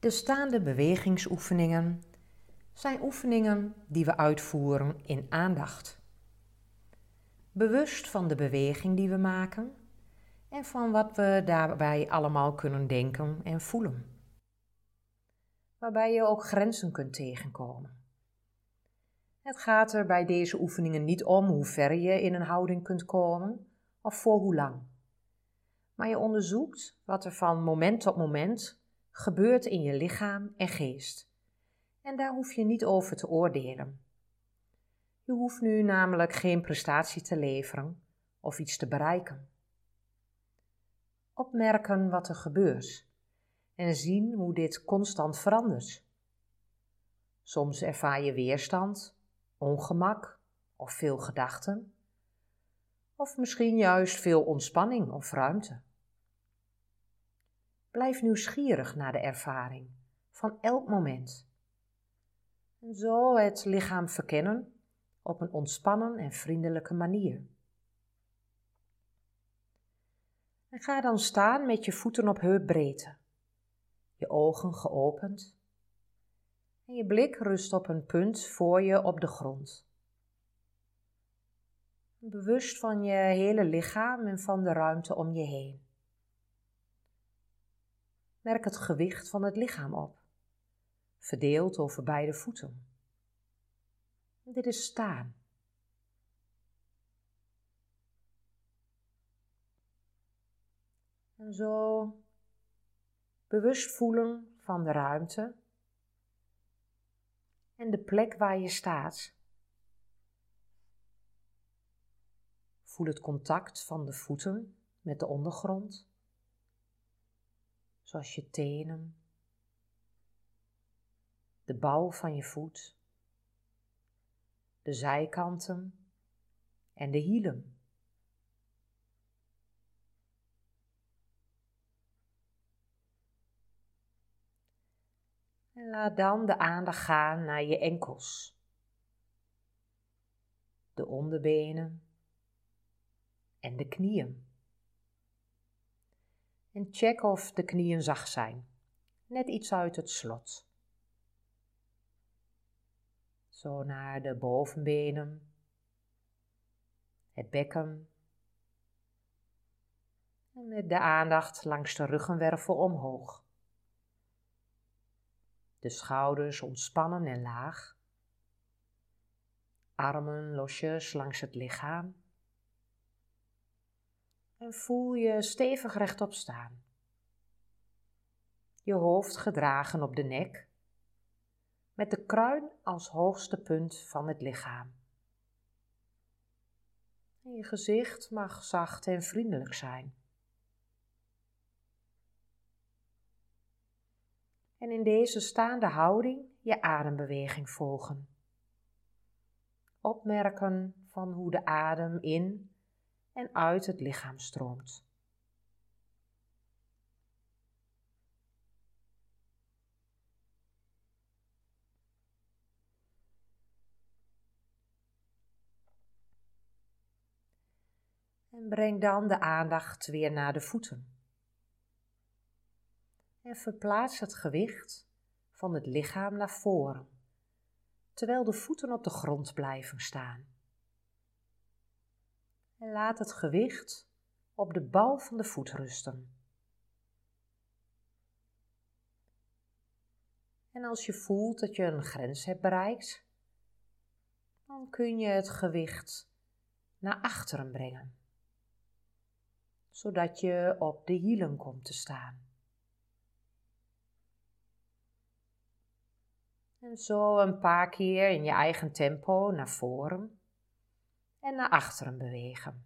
De staande bewegingsoefeningen zijn oefeningen die we uitvoeren in aandacht. Bewust van de beweging die we maken en van wat we daarbij allemaal kunnen denken en voelen. Waarbij je ook grenzen kunt tegenkomen. Het gaat er bij deze oefeningen niet om hoe ver je in een houding kunt komen of voor hoe lang. Maar je onderzoekt wat er van moment tot moment gebeurt in je lichaam en geest. En daar hoef je niet over te oordelen. Je hoeft nu namelijk geen prestatie te leveren of iets te bereiken. Opmerken wat er gebeurt en zien hoe dit constant verandert. Soms ervaar je weerstand, ongemak of veel gedachten. Of misschien juist veel ontspanning of ruimte. Blijf nieuwsgierig naar de ervaring van elk moment. En zo het lichaam verkennen op een ontspannen en vriendelijke manier. En ga dan staan met je voeten op heupbreedte, je ogen geopend en je blik rust op een punt voor je op de grond. Bewust van je hele lichaam en van de ruimte om je heen. Merk het gewicht van het lichaam op, verdeeld over beide voeten. Dit is staan. En zo bewust voelen van de ruimte en de plek waar je staat. Voel het contact van de voeten met de ondergrond, zoals je tenen, de bouw van je voet, de zijkanten en de hielen. En laat dan de aandacht gaan naar je enkels, de onderbenen en de knieën. En check of de knieën zacht zijn, net iets uit het slot. Zo naar de bovenbenen, het bekken. En met de aandacht langs de ruggenwervel omhoog. De schouders ontspannen en laag. Armen losjes langs het lichaam. En voel je stevig rechtop staan. Je hoofd gedragen op de nek, met de kruin als hoogste punt van het lichaam. En je gezicht mag zacht en vriendelijk zijn. En in deze staande houding je adembeweging volgen. Opmerken van hoe de adem in en uit het lichaam stroomt. En breng dan de aandacht weer naar de voeten. En verplaats het gewicht van het lichaam naar voren, terwijl de voeten op de grond blijven staan. En laat het gewicht op de bal van de voet rusten. En als je voelt dat je een grens hebt bereikt, dan kun je het gewicht naar achteren brengen, zodat je op de hielen komt te staan. En zo een paar keer in je eigen tempo naar voren en naar achteren bewegen.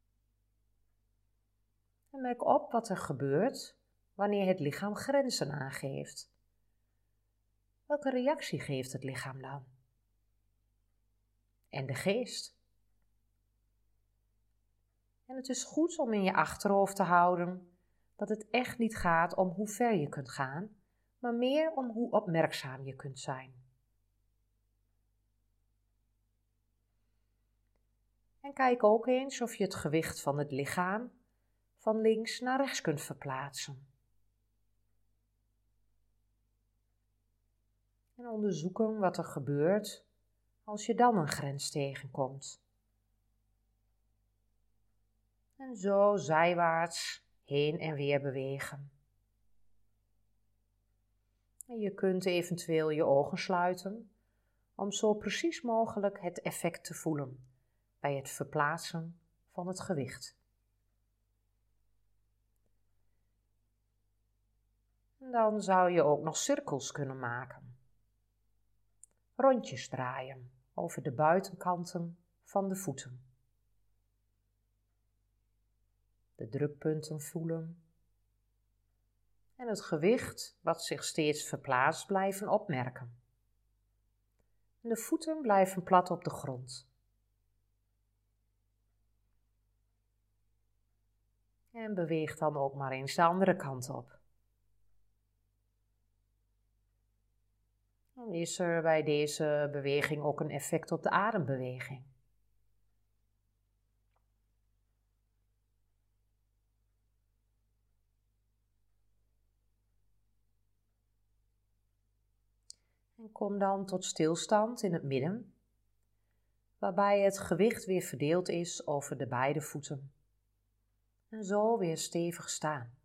En merk op wat er gebeurt wanneer het lichaam grenzen aangeeft. Welke reactie geeft het lichaam dan? En de geest? En het is goed om in je achterhoofd te houden dat het echt niet gaat om hoe ver je kunt gaan, maar meer om hoe opmerkzaam je kunt zijn. En kijk ook eens of je het gewicht van het lichaam van links naar rechts kunt verplaatsen. En onderzoeken wat er gebeurt als je dan een grens tegenkomt. En zo zijwaarts heen en weer bewegen. En je kunt eventueel je ogen sluiten om zo precies mogelijk het effect te voelen bij het verplaatsen van het gewicht. En dan zou je ook nog cirkels kunnen maken. Rondjes draaien over de buitenkanten van de voeten. De drukpunten voelen. En het gewicht wat zich steeds verplaatst blijven opmerken. En de voeten blijven plat op de grond. En beweeg dan ook maar eens de andere kant op. Dan is er bij deze beweging ook een effect op de adembeweging. En kom dan tot stilstand in het midden, waarbij het gewicht weer verdeeld is over de beide voeten. En zo weer stevig staan.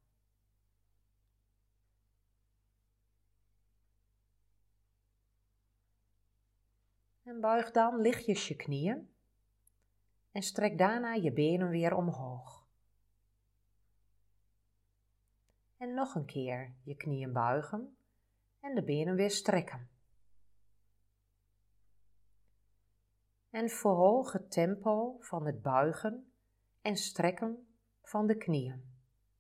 En buig dan lichtjes je knieën en strek daarna je benen weer omhoog. En nog een keer je knieën buigen en de benen weer strekken. En verhoog het tempo van het buigen en strekken van de knieën.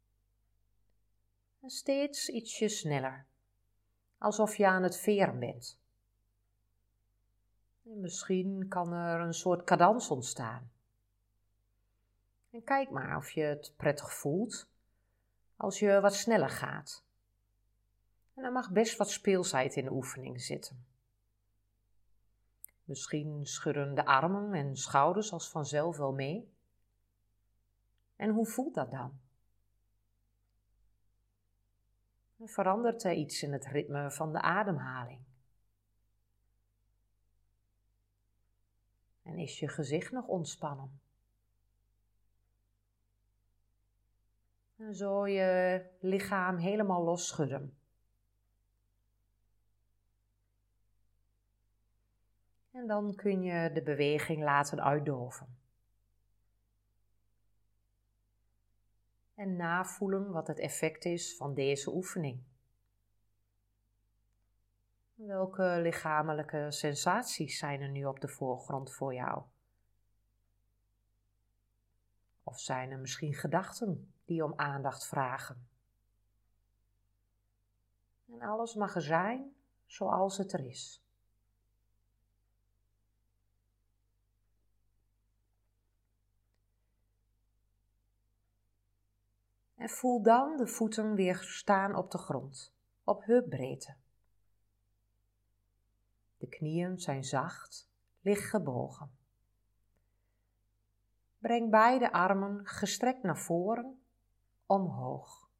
En steeds ietsje sneller, alsof je aan het veren bent. En misschien kan er een soort cadans ontstaan. En kijk maar of je het prettig voelt als je wat sneller gaat. En er mag best wat speelsheid in de oefening zitten. Misschien schudden de armen en schouders als vanzelf wel mee. En hoe voelt dat dan? Verandert er iets in het ritme van de ademhaling? En is je gezicht nog ontspannen? En zo je lichaam helemaal los schudden. En dan kun je de beweging laten uitdoven. En navoelen wat het effect is van deze oefening. Welke lichamelijke sensaties zijn er nu op de voorgrond voor jou? Of zijn er misschien gedachten die om aandacht vragen? En alles mag er zijn zoals het er is. En voel dan de voeten weer staan op de grond, op heupbreedte. De knieën zijn zacht, licht gebogen. Breng beide armen gestrekt naar voren, omhoog.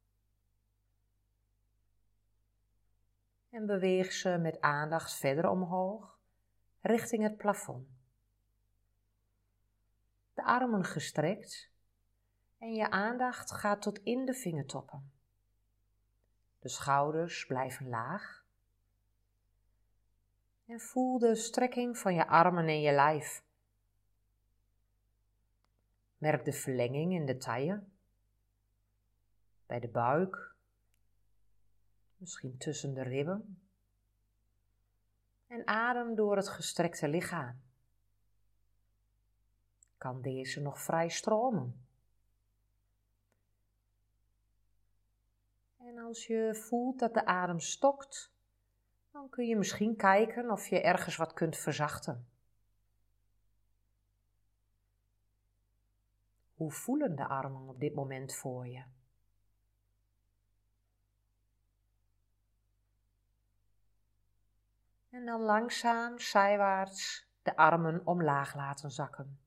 En beweeg ze met aandacht verder omhoog, richting het plafond. De armen gestrekt en je aandacht gaat tot in de vingertoppen. De schouders blijven laag. En voel de strekking van je armen en je lijf. Merk de verlenging in de taille, bij de buik, misschien tussen de ribben. En adem door het gestrekte lichaam. Kan deze nog vrij stromen? En als je voelt dat de adem stokt, dan kun je misschien kijken of je ergens wat kunt verzachten. Hoe voelen de armen op dit moment voor je? En dan langzaam zijwaarts de armen omlaag laten zakken.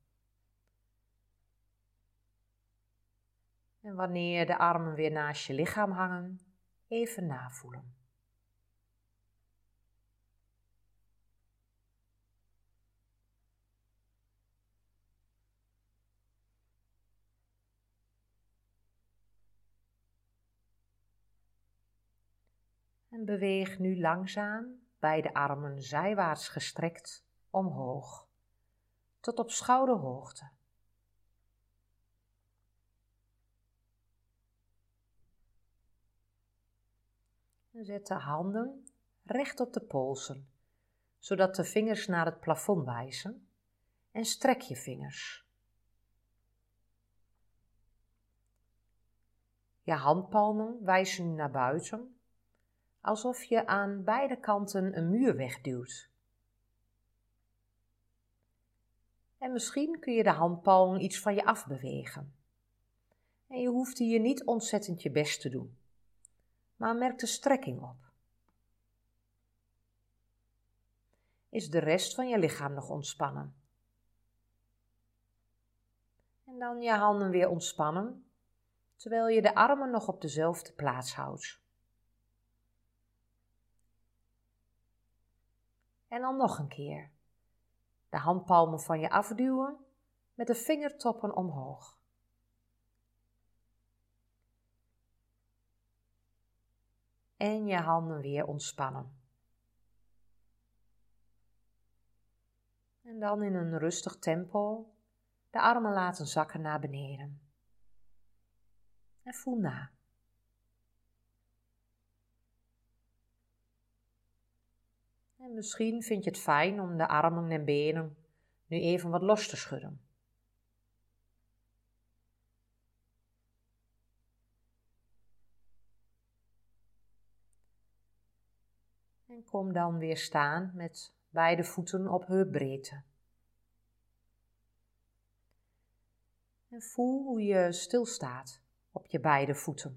En wanneer de armen weer naast je lichaam hangen, even navoelen. En beweeg nu langzaam beide armen zijwaarts gestrekt omhoog, tot op schouderhoogte. En zet de handen recht op de polsen, zodat de vingers naar het plafond wijzen, en strek je vingers. Je handpalmen wijzen nu naar buiten, alsof je aan beide kanten een muur wegduwt. En misschien kun je de handpalmen iets van je afbewegen. En je hoeft hier niet ontzettend je best te doen, maar merk de strekking op. Is de rest van je lichaam nog ontspannen? En dan je handen weer ontspannen, terwijl je de armen nog op dezelfde plaats houdt. En dan nog een keer. De handpalmen van je afduwen met de vingertoppen omhoog. En je handen weer ontspannen. En dan in een rustig tempo de armen laten zakken naar beneden. En voel na. En misschien vind je het fijn om de armen en benen nu even wat los te schudden. En kom dan weer staan met beide voeten op heupbreedte. En voel hoe je stilstaat op je beide voeten.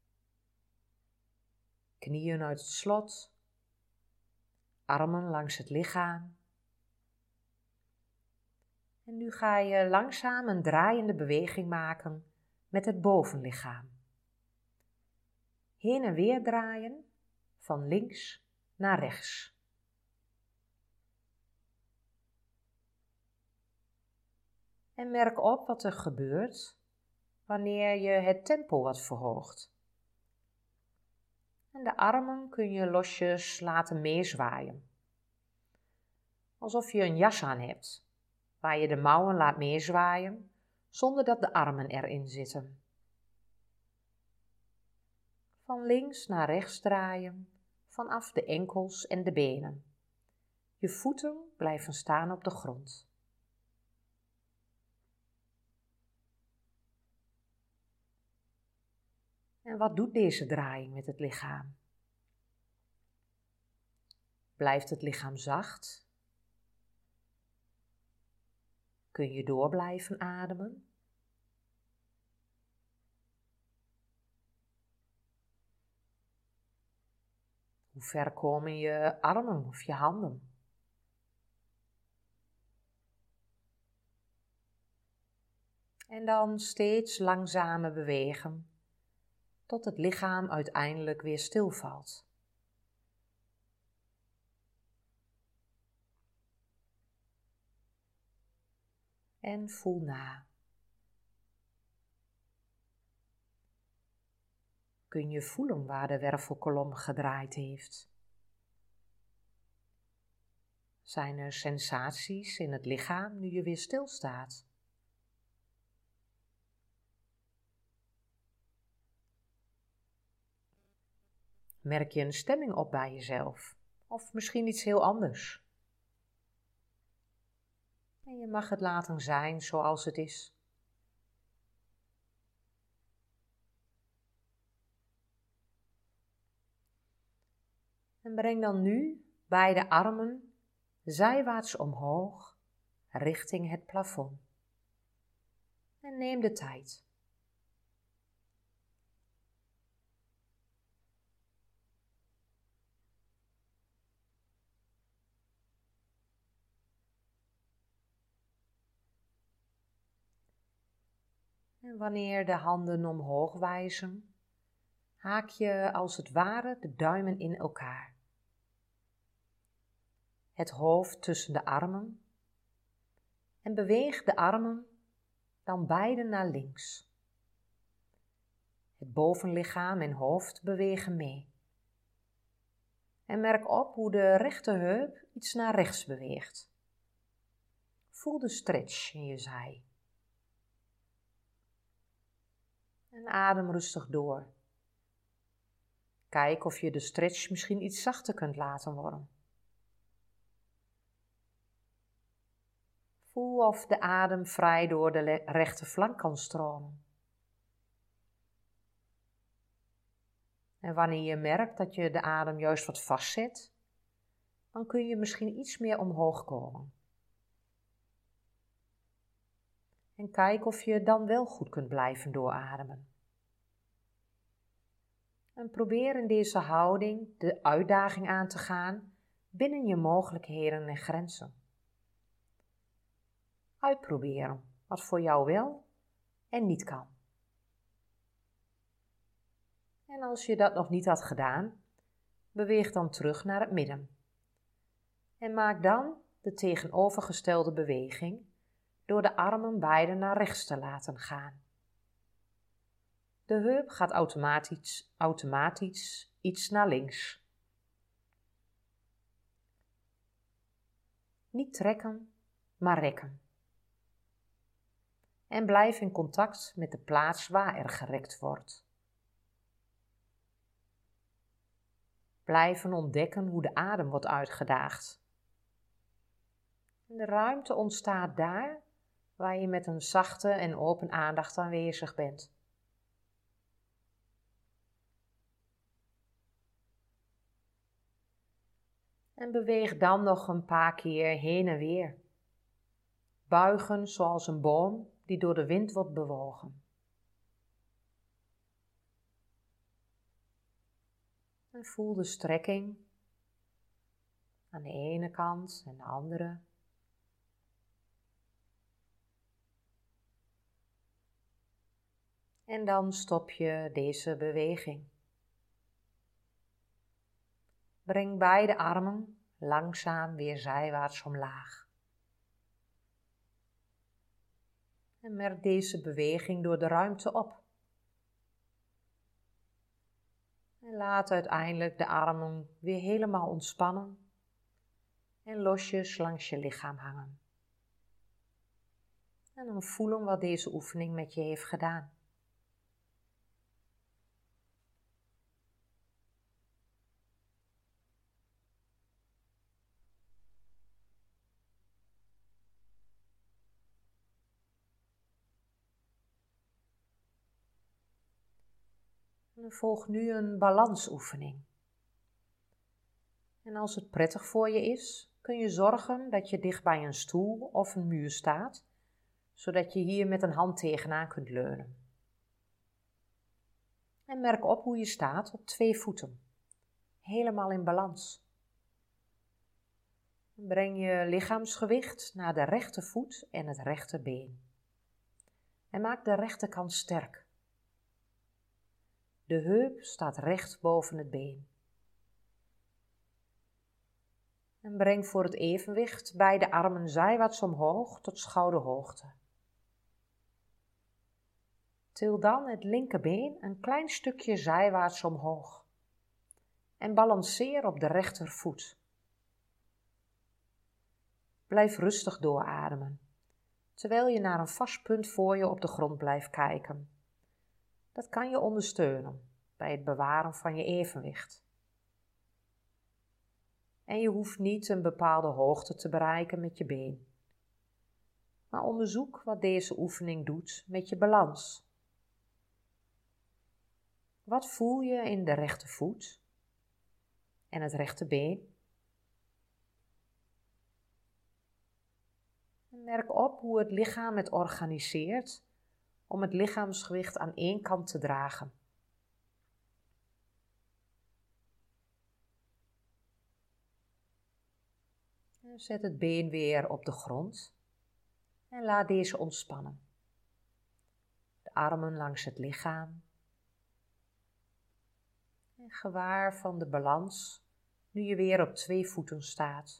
Knieën uit het slot, armen langs het lichaam. En nu ga je langzaam een draaiende beweging maken met het bovenlichaam. Heen en weer draaien, van links naar rechts. En merk op wat er gebeurt wanneer je het tempo wat verhoogt. En de armen kun je losjes laten meezwaaien. Alsof je een jas aan hebt, waar je de mouwen laat meezwaaien, zonder dat de armen erin zitten. Van links naar rechts draaien, vanaf de enkels en de benen. Je voeten blijven staan op de grond. En wat doet deze draaiing met het lichaam? Blijft het lichaam zacht? Kun je door blijven ademen? Hoe ver komen je armen of je handen? En dan steeds langzamer bewegen, tot het lichaam uiteindelijk weer stilvalt. En voel na. Kun je voelen waar de wervelkolom gedraaid heeft? Zijn er sensaties in het lichaam nu je weer stilstaat? Merk je een stemming op bij jezelf? Of misschien iets heel anders? En je mag het laten zijn zoals het is. En breng dan nu beide armen zijwaarts omhoog richting het plafond. En neem de tijd. En wanneer de handen omhoog wijzen, haak je als het ware de duimen in elkaar. Het hoofd tussen de armen en beweeg de armen dan beide naar links. Het bovenlichaam en hoofd bewegen mee. En merk op hoe de rechterheup iets naar rechts beweegt. Voel de stretch in je zij. En adem rustig door. Kijk of je de stretch misschien iets zachter kunt laten worden. Voel of de adem vrij door de rechterflank kan stromen. En wanneer je merkt dat je de adem juist wat vastzet, dan kun je misschien iets meer omhoog komen. En kijk of je dan wel goed kunt blijven doorademen. En probeer in deze houding de uitdaging aan te gaan binnen je mogelijkheden en grenzen. Uitproberen wat voor jou wel en niet kan. En als je dat nog niet had gedaan, beweeg dan terug naar het midden. En maak dan de tegenovergestelde beweging door de armen beide naar rechts te laten gaan. De heup gaat automatisch iets naar links. Niet trekken, maar rekken. En blijf in contact met de plaats waar er gerekt wordt. Blijven ontdekken hoe de adem wordt uitgedaagd. De ruimte ontstaat daar waar je met een zachte en open aandacht aanwezig bent. En beweeg dan nog een paar keer heen en weer. Buigen zoals een boom die door de wind wordt bewogen. En voel de strekking aan de ene kant en de andere. En dan stop je deze beweging. Breng beide armen langzaam weer zijwaarts omlaag. En merk deze beweging door de ruimte op. En laat uiteindelijk de armen weer helemaal ontspannen en losjes langs je lichaam hangen. En dan voelen wat deze oefening met je heeft gedaan. En dan volgt nu een balansoefening. En als het prettig voor je is, kun je zorgen dat je dicht bij een stoel of een muur staat, zodat je hier met een hand tegenaan kunt leunen. En merk op hoe je staat op 2 voeten, helemaal in balans. Breng je lichaamsgewicht naar de rechtervoet en het rechterbeen. En maak de rechterkant sterk. De heup staat recht boven het been. En breng voor het evenwicht beide armen zijwaarts omhoog tot schouderhoogte. Til dan het linkerbeen een klein stukje zijwaarts omhoog. En balanceer op de rechtervoet. Blijf rustig doorademen, terwijl je naar een vast punt voor je op de grond blijft kijken. Dat kan je ondersteunen bij het bewaren van je evenwicht. En je hoeft niet een bepaalde hoogte te bereiken met je been. Maar onderzoek wat deze oefening doet met je balans. Wat voel je in de rechtervoet en het rechterbeen? En merk op hoe het lichaam het organiseert om het lichaamsgewicht aan één kant te dragen. En zet het been weer op de grond en laat deze ontspannen. De armen langs het lichaam. En gewaar van de balans nu je weer op 2 voeten staat.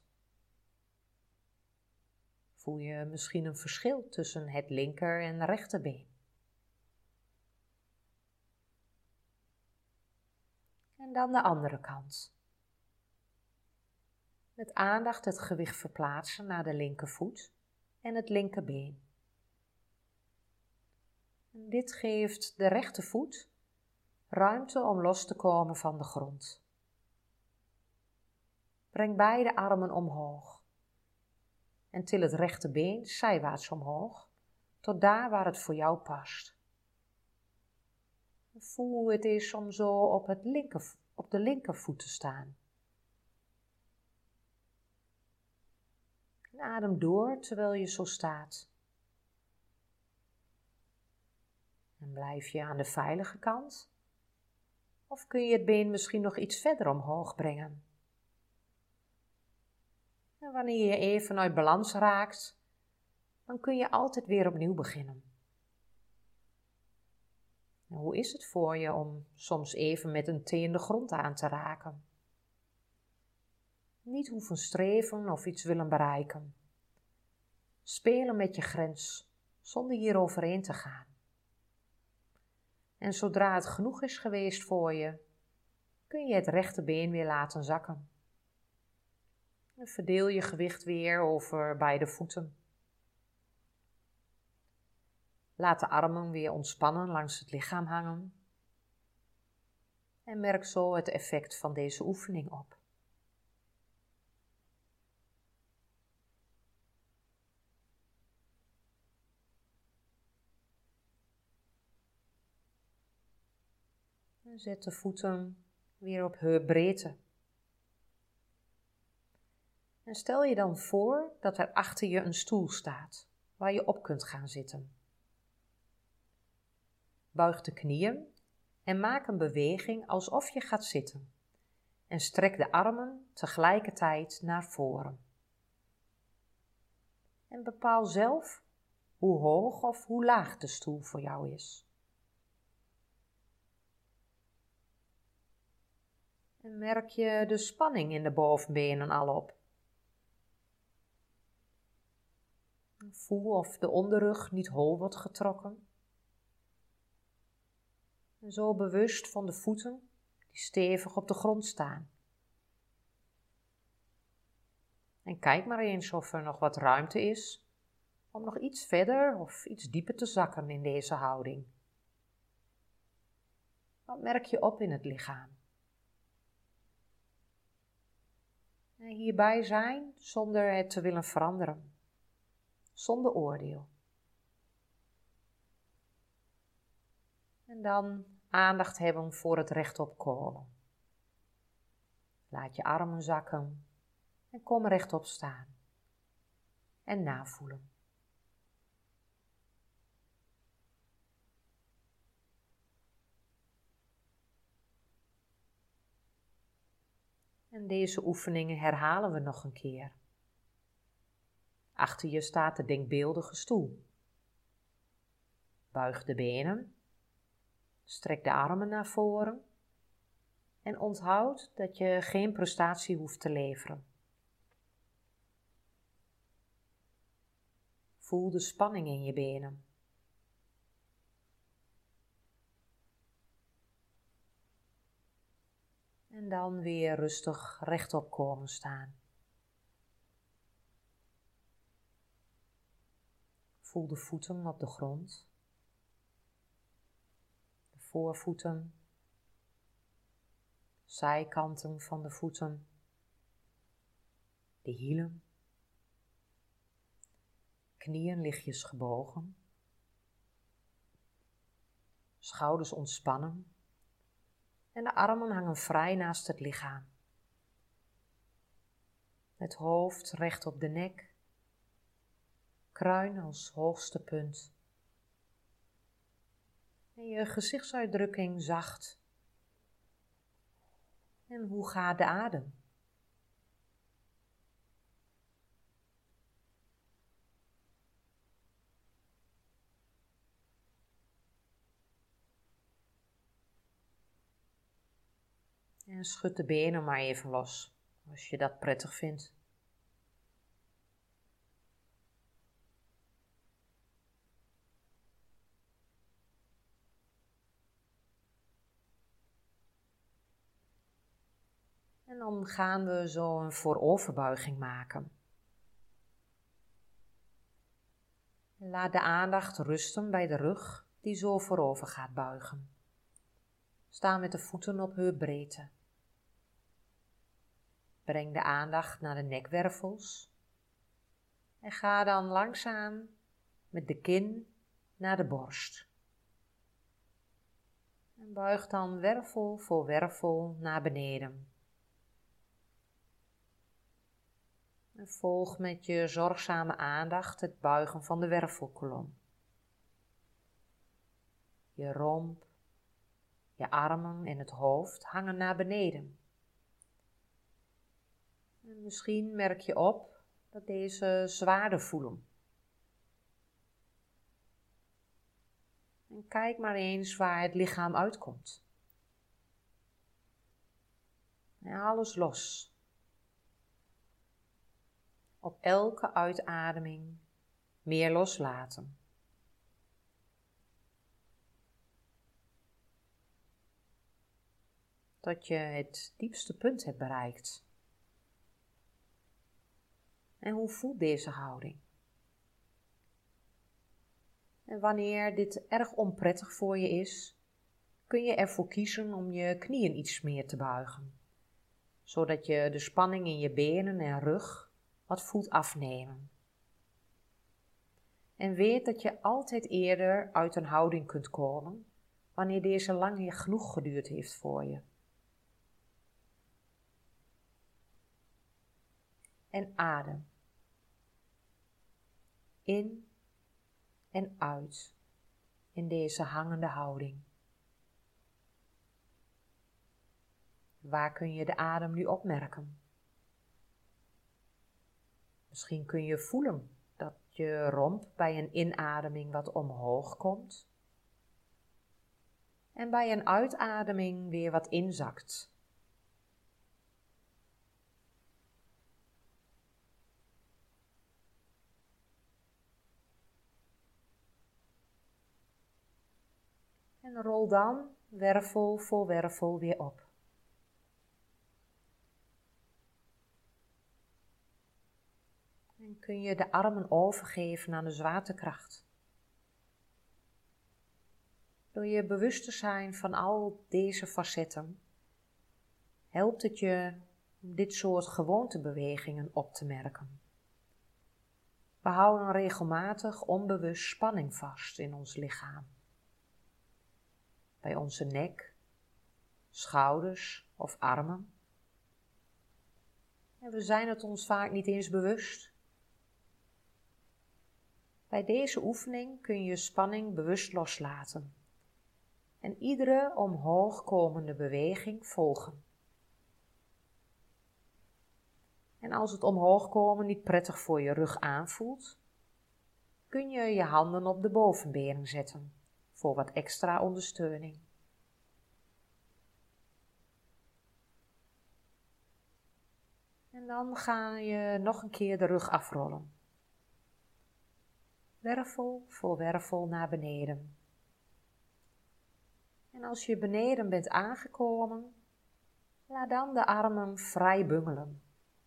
Voel je misschien een verschil tussen het linker en rechterbeen. En dan de andere kant. Met aandacht het gewicht verplaatsen naar de linkervoet en het linkerbeen. En dit geeft de rechtervoet ruimte om los te komen van de grond. Breng beide armen omhoog en til het rechterbeen zijwaarts omhoog, tot daar waar het voor jou past. Voel hoe het is om zo op de linkervoet te staan. En adem door terwijl je zo staat. En blijf je aan de veilige kant? Of kun je het been misschien nog iets verder omhoog brengen? En wanneer je even uit balans raakt, dan kun je altijd weer opnieuw beginnen. En hoe is het voor je om soms even met een teen de grond aan te raken? Niet hoeven streven of iets willen bereiken. Spelen met je grens, zonder hier overheen te gaan. En zodra het genoeg is geweest voor je, kun je het rechterbeen weer laten zakken. En verdeel je gewicht weer over beide voeten. Laat de armen weer ontspannen langs het lichaam hangen. En merk zo het effect van deze oefening op. En zet de voeten weer op heupbreedte. En stel je dan voor dat er achter je een stoel staat, waar je op kunt gaan zitten. Buig de knieën en maak een beweging alsof je gaat zitten. En strek de armen tegelijkertijd naar voren. En bepaal zelf hoe hoog of hoe laag de stoel voor jou is. En merk je de spanning in de bovenbenen al op. Voel of de onderrug niet hol wordt getrokken. En zo bewust van de voeten die stevig op de grond staan. En kijk maar eens of er nog wat ruimte is om nog iets verder of iets dieper te zakken in deze houding. Wat merk je op in het lichaam? En hierbij zijn zonder het te willen veranderen. Zonder oordeel. En dan aandacht hebben voor het rechtop komen. Laat je armen zakken en kom rechtop staan. En navoelen. En deze oefeningen herhalen we nog een keer. Achter je staat de denkbeeldige stoel. Buig de benen. Strek de armen naar voren. En onthoud dat je geen prestatie hoeft te leveren. Voel de spanning in je benen. En dan weer rustig rechtop komen staan. Voel de voeten op de grond. De voorvoeten. Zijkanten van de voeten. De hielen. Knieën lichtjes gebogen. Schouders ontspannen. En de armen hangen vrij naast het lichaam. Het hoofd recht op de nek. Kruin als hoogste punt. En je gezichtsuitdrukking zacht. En hoe gaat de adem? En schud de benen maar even los, als je dat prettig vindt. En dan gaan we zo een vooroverbuiging maken. Laat de aandacht rusten bij de rug die zo voorover gaat buigen. Sta met de voeten op heupbreedte. Breng de aandacht naar de nekwervels en ga dan langzaam met de kin naar de borst. En buig dan wervel voor wervel naar beneden. En volg met je zorgzame aandacht het buigen van de wervelkolom. Je romp, je armen en het hoofd hangen naar beneden. En misschien merk je op dat deze zwaarder voelen. En kijk maar eens waar het lichaam uitkomt. En alles los. Op elke uitademing meer loslaten. Tot je het diepste punt hebt bereikt. En hoe voelt deze houding? En wanneer dit erg onprettig voor je is, kun je ervoor kiezen om je knieën iets meer te buigen, zodat je de spanning in je benen en rug wat voelt afnemen. En weet dat je altijd eerder uit een houding kunt komen, wanneer deze lang genoeg geduurd heeft voor je. En adem. In en uit in deze hangende houding. Waar kun je de adem nu opmerken? Misschien kun je voelen dat je romp bij een inademing wat omhoog komt en bij een uitademing weer wat inzakt. En rol dan wervel voor wervel weer op. En kun je de armen overgeven aan de zwaartekracht. Door je bewust te zijn van al deze facetten, helpt het je om dit soort gewoontebewegingen op te merken. We houden regelmatig onbewust spanning vast in ons lichaam. Bij onze nek, schouders of armen. En we zijn het ons vaak niet eens bewust. Bij deze oefening kun je spanning bewust loslaten en iedere omhoog komende beweging volgen. En als het omhoog komen niet prettig voor je rug aanvoelt, kun je je handen op de bovenbenen zetten voor wat extra ondersteuning. En dan ga je nog een keer de rug afrollen. Wervel voor wervel naar beneden. En als je beneden bent aangekomen, laat dan de armen vrij bungelen.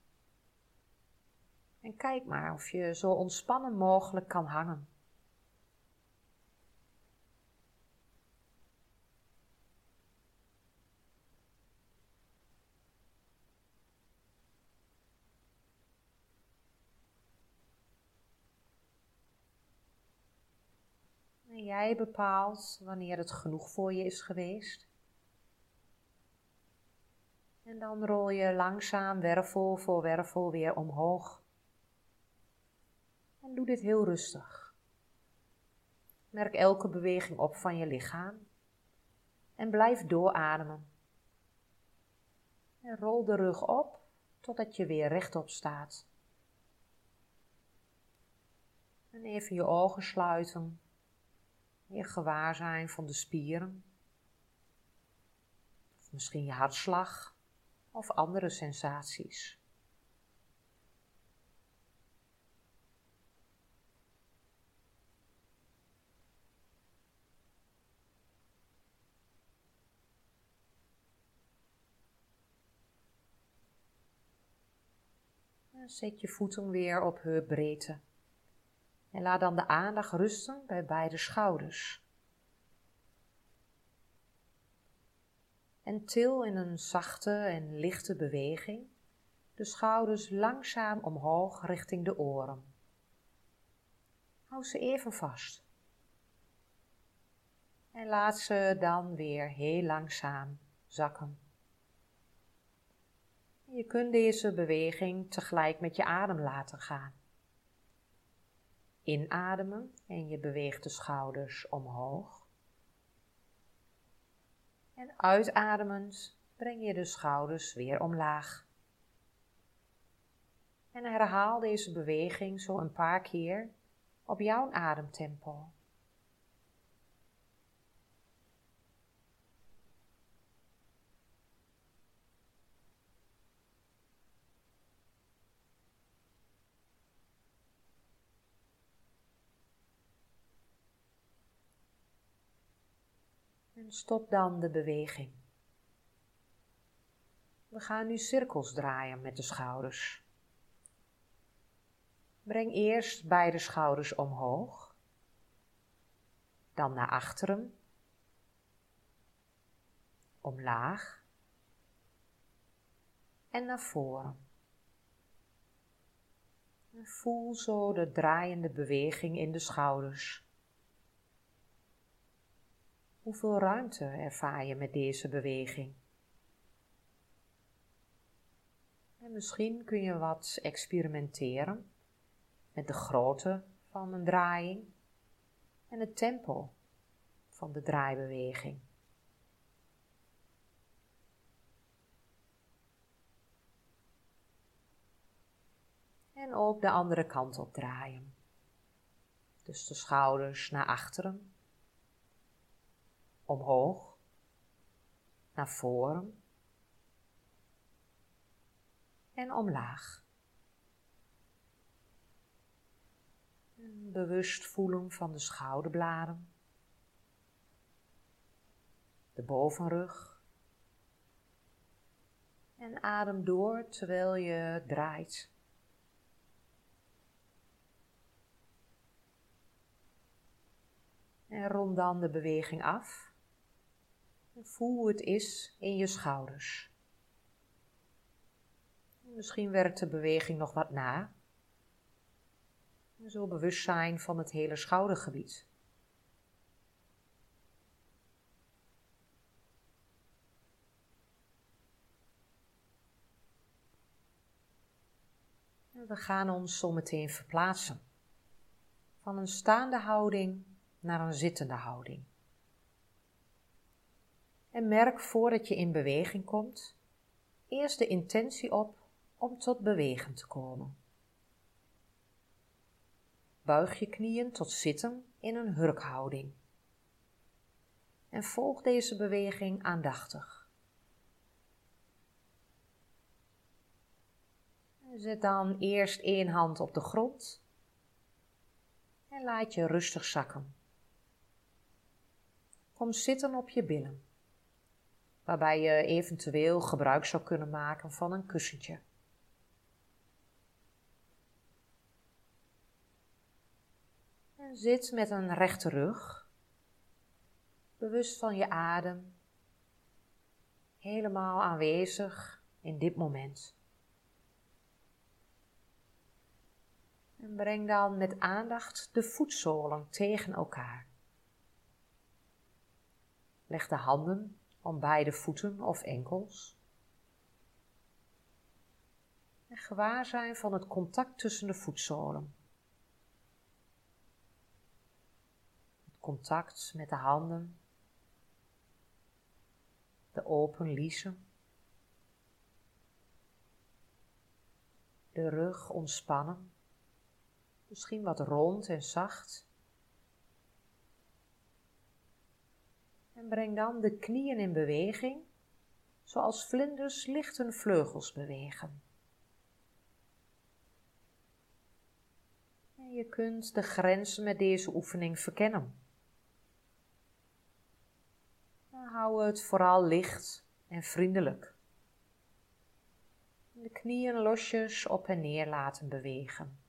En kijk maar of je zo ontspannen mogelijk kan hangen. En jij bepaalt wanneer het genoeg voor je is geweest. En dan rol je langzaam wervel voor wervel weer omhoog. En doe dit heel rustig. Merk elke beweging op van je lichaam. En blijf doorademen. En rol de rug op totdat je weer rechtop staat. En even je ogen sluiten. Je gewaar zijn van de spieren. Of misschien je hartslag of andere sensaties. Zet je voeten weer op heupbreedte. En laat dan de aandacht rusten bij beide schouders. En til in een zachte en lichte beweging de schouders langzaam omhoog richting de oren. Hou ze even vast. En laat ze dan weer heel langzaam zakken. Je kunt deze beweging tegelijk met je adem laten gaan. Inademen en je beweegt de schouders omhoog. En uitademend breng je de schouders weer omlaag. En herhaal deze beweging zo een paar keer op jouw ademtempo. En stop dan de beweging. We gaan nu cirkels draaien met de schouders. Breng eerst beide schouders omhoog, dan naar achteren, omlaag en naar voren. En voel zo de draaiende beweging in de schouders. Hoeveel ruimte ervaar je met deze beweging? En misschien kun je wat experimenteren met de grootte van een draaiing en het tempo van de draaibeweging. En ook de andere kant op draaien. Dus de schouders naar achteren, omhoog, naar voren en omlaag. En bewust voelen van de schouderbladen, de bovenrug. En adem door terwijl je draait. En rond dan de beweging af. En voel hoe het is in je schouders. Misschien werkt de beweging nog wat na. En zo bewust zijn van het hele schoudergebied. En we gaan ons zometeen verplaatsen. Van een staande houding naar een zittende houding. En merk voordat je in beweging komt, eerst de intentie op om tot bewegen te komen. Buig je knieën tot zitten in een hurkhouding. En volg deze beweging aandachtig. Zet dan eerst één hand op de grond en laat je rustig zakken. Kom zitten op je billen, waarbij je eventueel gebruik zou kunnen maken van een kussentje. En zit met een rechte rug, bewust van je adem, helemaal aanwezig in dit moment. En breng dan met aandacht de voetzolen tegen elkaar. Leg de handen om beide voeten of enkels. En gewaar zijn van het contact tussen de voetzolen. Het contact met de handen. De open liezen. De rug ontspannen. Misschien wat rond en zacht. En breng dan de knieën in beweging, zoals vlinders licht hun vleugels bewegen. En je kunt de grenzen met deze oefening verkennen. Dan hou het vooral licht en vriendelijk. De knieën losjes op en neer laten bewegen.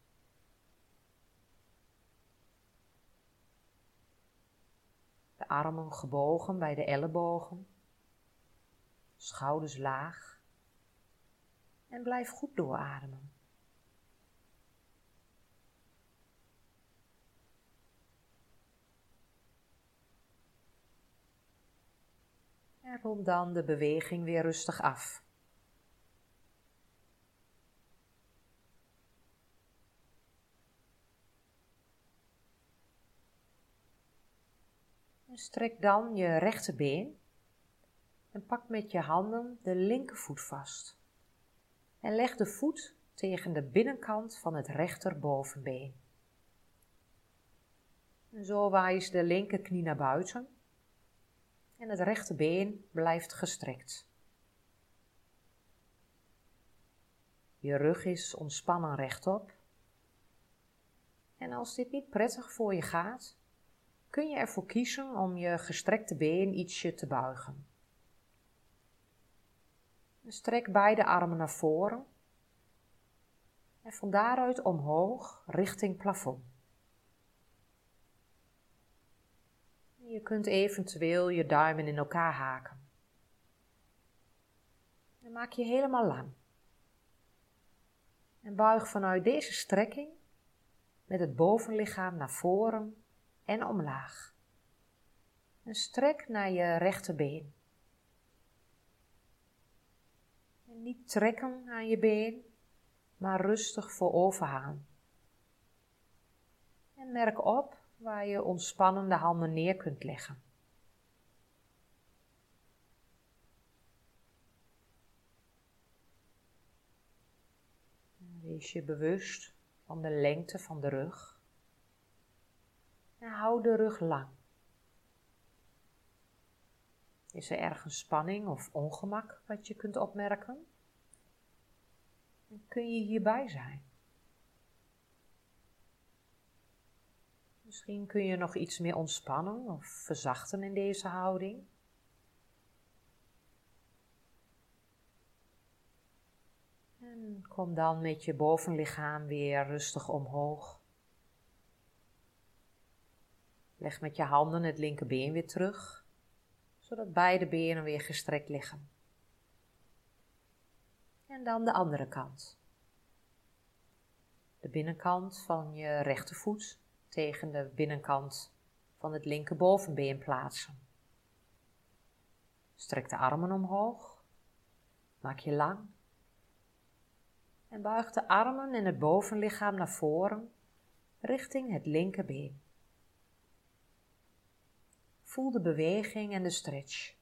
De armen gebogen bij de ellebogen. Schouders laag. En blijf goed doorademen. En rond dan de beweging weer rustig af. En strek dan je rechterbeen en pak met je handen de linkervoet vast. En leg de voet tegen de binnenkant van het rechterbovenbeen. En zo wijst de linkerknie naar buiten en het rechterbeen blijft gestrekt. Je rug is ontspannen rechtop. En als dit niet prettig voor je gaat, kun je ervoor kiezen om je gestrekte been ietsje te buigen. En strek beide armen naar voren en van daaruit omhoog richting plafond. Je kunt eventueel je duimen in elkaar haken. Dan maak je helemaal lang. En buig vanuit deze strekking met het bovenlichaam naar voren en omlaag. En strek naar je rechterbeen. En niet trekken aan je been, maar rustig vooroverhaan. En merk op waar je ontspannende handen neer kunt leggen. Wees je bewust van de lengte van de rug. En hou de rug lang. Is er ergens spanning of ongemak wat je kunt opmerken? En kun je hierbij zijn? Misschien kun je nog iets meer ontspannen of verzachten in deze houding. En kom dan met je bovenlichaam weer rustig omhoog. Leg met je handen het linkerbeen weer terug, zodat beide benen weer gestrekt liggen. En dan de andere kant. De binnenkant van je rechtervoet tegen de binnenkant van het linkerbovenbeen plaatsen. Strek de armen omhoog, maak je lang en buig de armen en het bovenlichaam naar voren richting het linkerbeen. Voel de beweging en de stretch.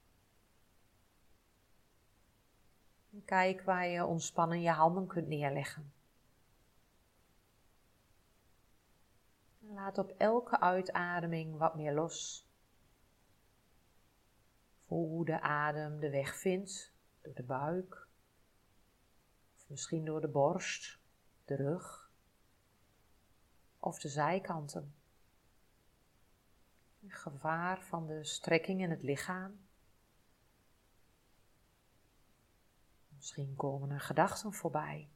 En kijk waar je ontspannen je handen kunt neerleggen. En laat op elke uitademing wat meer los. Voel hoe de adem de weg vindt door de buik. Of misschien door de borst, de rug. Of de zijkanten. Een gevaar van de strekking in het lichaam. Misschien komen er gedachten voorbij.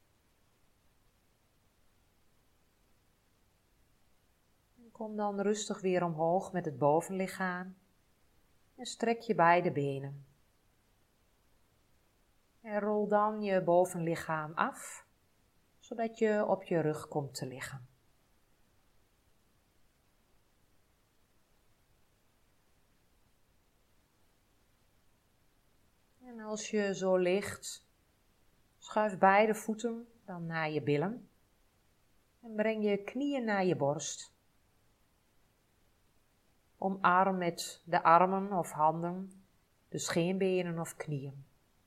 En kom dan rustig weer omhoog met het bovenlichaam en strek je beide benen. En rol dan je bovenlichaam af, zodat je op je rug komt te liggen. En als je zo ligt, schuif beide voeten dan naar je billen en breng je knieën naar je borst. Omarm met de armen of handen de scheenbenen of knieën.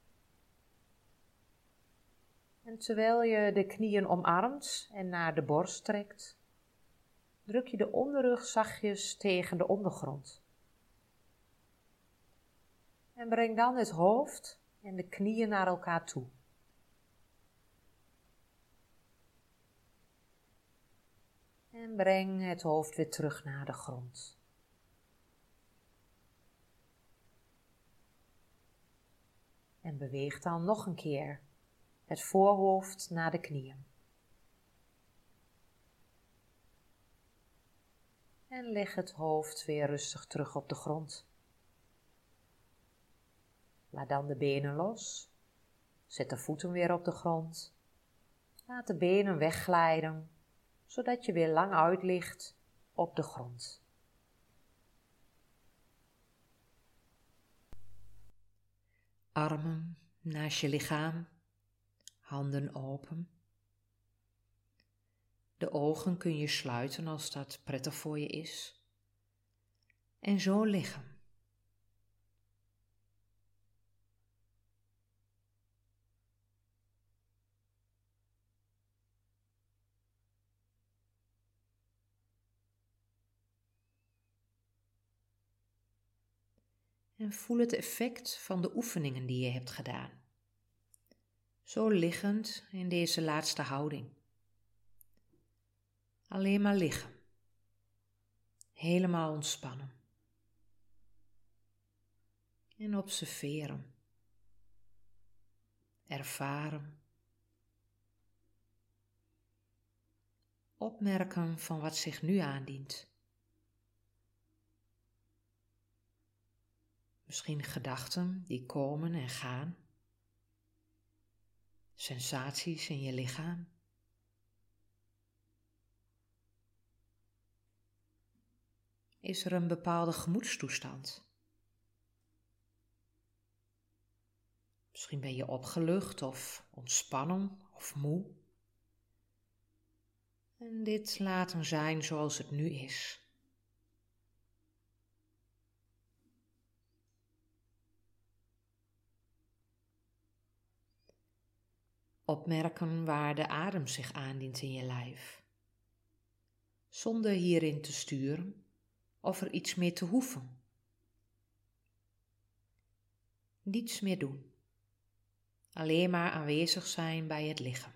En terwijl je de knieën omarmt en naar de borst trekt, druk je de onderrug zachtjes tegen de ondergrond. En breng dan het hoofd en de knieën naar elkaar toe. En breng het hoofd weer terug naar de grond. En beweeg dan nog een keer het voorhoofd naar de knieën. En leg het hoofd weer rustig terug op de grond. Laat dan de benen los. Zet de voeten weer op de grond. Laat de benen wegglijden, zodat je weer lang uit ligt op de grond. Armen naast je lichaam, handen open. De ogen kun je sluiten als dat prettig voor je is. En zo liggen. En voel het effect van de oefeningen die je hebt gedaan. Zo liggend in deze laatste houding. Alleen maar liggen. Helemaal ontspannen. En observeren. Ervaren. Opmerken van wat zich nu aandient. Misschien gedachten die komen en gaan. Sensaties in je lichaam. Is er een bepaalde gemoedstoestand? Misschien ben je opgelucht of ontspannen of moe. En dit laten zijn zoals het nu is. Opmerken waar de adem zich aandient in je lijf. Zonder hierin te sturen of er iets mee te hoeven. Niets meer doen. Alleen maar aanwezig zijn bij het liggen.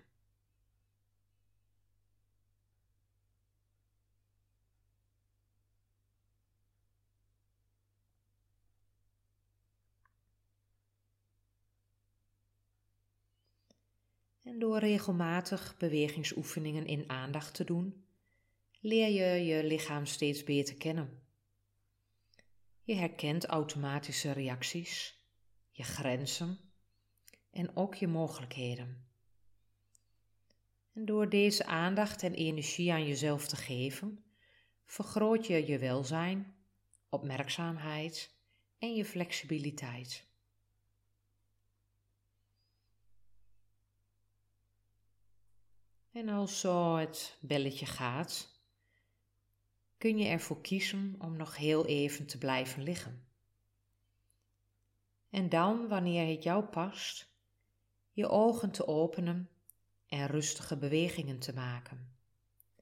En door regelmatig bewegingsoefeningen in aandacht te doen, leer je je lichaam steeds beter kennen. Je herkent automatische reacties, je grenzen en ook je mogelijkheden. En door deze aandacht en energie aan jezelf te geven, vergroot je je welzijn, opmerkzaamheid en je flexibiliteit. En als zo het belletje gaat, kun je ervoor kiezen om nog heel even te blijven liggen. En dan, wanneer het jou past, je ogen te openen en rustige bewegingen te maken.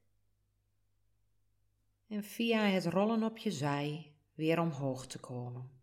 En via het rollen op je zij weer omhoog te komen.